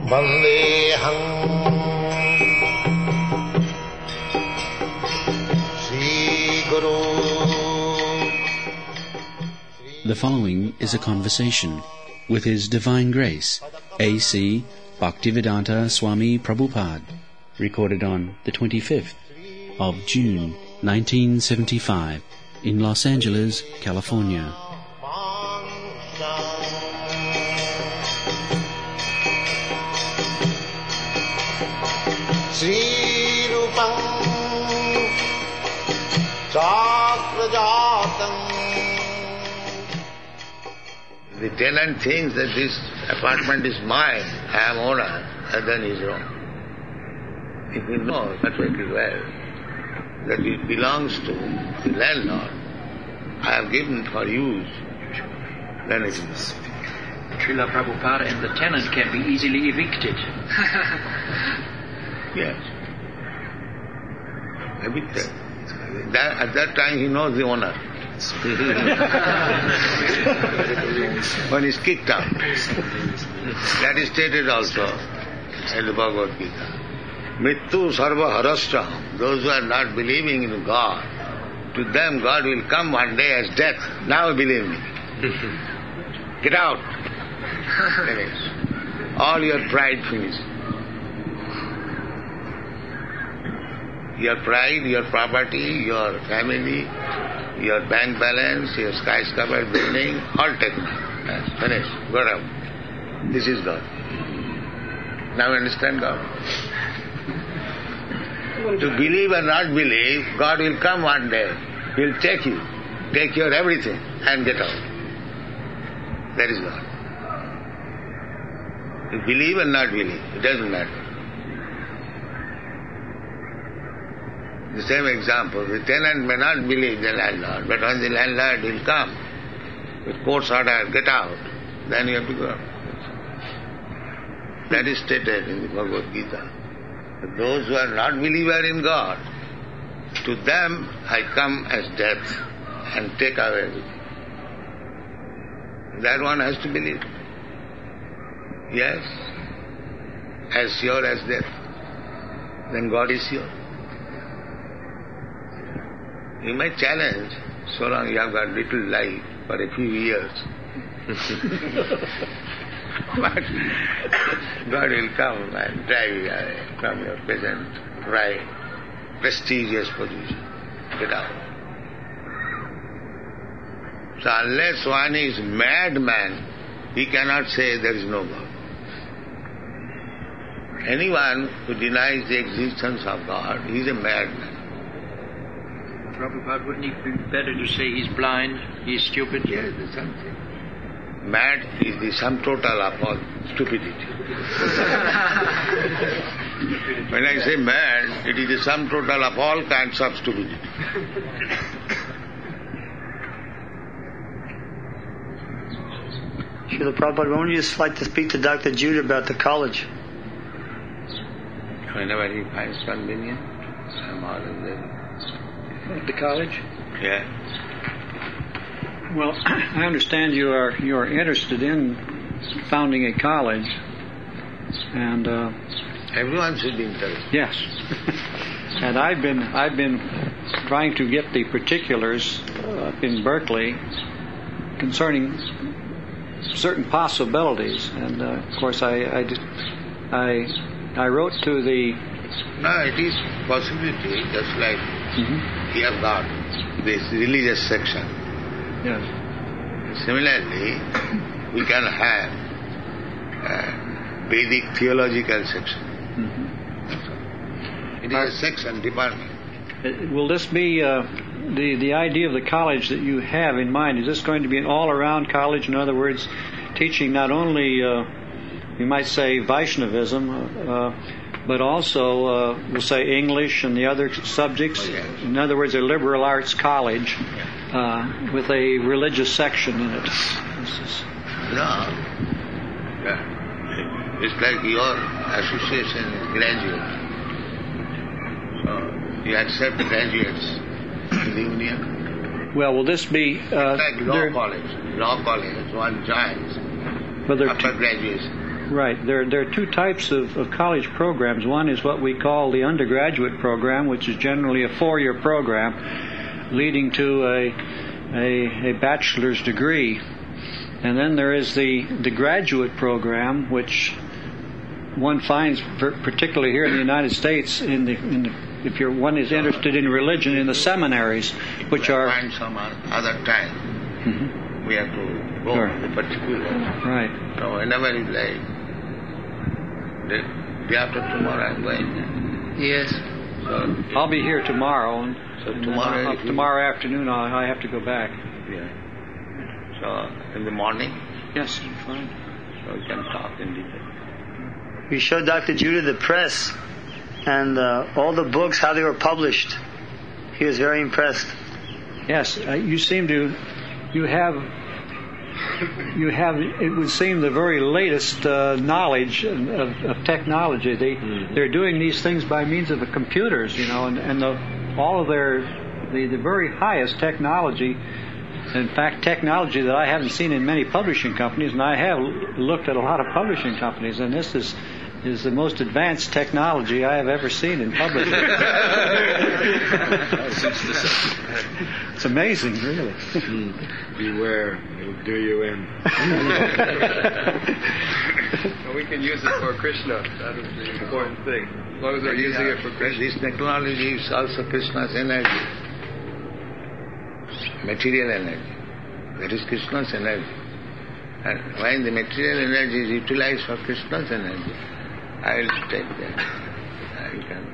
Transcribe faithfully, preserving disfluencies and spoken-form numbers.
Vandeham Sri Guru. The following is a conversation with His Divine Grace, A C Bhaktivedanta Swami Prabhupada, recorded on the twenty-fifth of June, nineteen seventy-five, in Los Angeles, California. Sri Rupam Chakrajatam. The tenant thinks that this apartment is mine, I am owner, and then he is wrong. If he knows perfectly well that it belongs to the landlord, I have given for use, then it is. Srila Prabhupada, and the tenant can be easily evicted. Yes. Evicted. That, at that time he knows the owner. When he is kicked out. That is stated also in the Bhagavad Gita. Mrityu sarva harastra. Those who are not believing in God, to them God will come one day as death. Now believe me. Get out. Finish. All your pride finished. Your pride, your property, your family, your bank balance, your skyscraper building, all taken. Yes, finished. Got out. This is God. Now understand God. To believe or not believe, God will come one day. He will take you, take your everything and get out. That is God. To believe or not believe, it doesn't matter. The same example, the tenant may not believe the landlord, but when the landlord will come with court's order, get out, then you have to go. That is stated in the Bhagavad Gita. But those who are not believer in God, to them I come as death and take away everything. That one has to believe. Yes, as sure as death. Then God is sure. You may challenge, so long you have got little life for a few years. But God will come and drive you away from your present right, prestigious position. Get out. So unless one is madman, he cannot say there is no God. Anyone who denies the existence of God, he is a madman. Prabhupada, wouldn't it be better to say he's blind, he's stupid? Yes, the same thing. Mad is the sum total of all stupidity. When I say mad, it is the sum total of all kinds of stupidity. Srila Prabhupada, when would you just like to speak to Doctor Judah about the college? Whenever he finds convenient, I'm always there. The college? Yeah. Well, I understand you are you are interested in founding a college, and uh, everyone should be interested. Yes. And I've been I've been trying to get the particulars uh, in Berkeley concerning certain possibilities, and uh, of course I I, I I wrote to the. No, it is possibility, just like mm-hmm. we have got this religious section. Yes. Similarly, we can have a Vedic theological section. Mm-hmm. It is a section, department. Will this be uh, the the idea of the college that you have in mind? Is this going to be an all-around college? In other words, teaching not only, uh, you might say, Vaishnavism, uh, but also, uh, we'll say, English and the other subjects. Oh, yes. In other words, a liberal arts college uh, with a religious section in it. This is... No. Yeah. It's like your association is graduate. So you accept graduates in the union. Well, will this be... Uh, it's like law college. Law college, one joins Whether after graduation. Right. There, there are two types of, of college programs. One is what we call the undergraduate program, which is generally a four-year program leading to a, a, a bachelor's degree. And then there is the, the graduate program, which one finds particularly here in the United States, in the, in the if you're one is interested in religion, in the seminaries, which we are find some other time. Mm-hmm. We have to go Sure. to particular. Right. So whenever you like, the day after tomorrow I'm going. Yes. So I'll be here tomorrow, and, So and then tomorrow I'll- if you- tomorrow afternoon I'll, I have to go back. yeah. So in the morning, Yes, fine. so we can talk in detail. We showed Doctor Judah the press and uh, all the books, how they were published. He was very impressed. Yes, uh, you seem to, you have, you have. It would seem the very latest uh, knowledge of, of technology. They Mm-hmm. they're doing these things by means of the computers, you know, and, and the, all of their the, the very highest technology. In fact, technology that I haven't seen in many publishing companies, and I have looked at a lot of publishing companies, and this is is the most advanced technology I have ever seen in publishing. It's amazing, really. Beware, it'll do you in. We can use it for Krishna. That is the important thing. As long as they're using it for Krishna. This technology is also Krishna's energy. Material energy. That is Krishna's energy. And when the material energy is utilized for Krishna's energy, I will take that. I can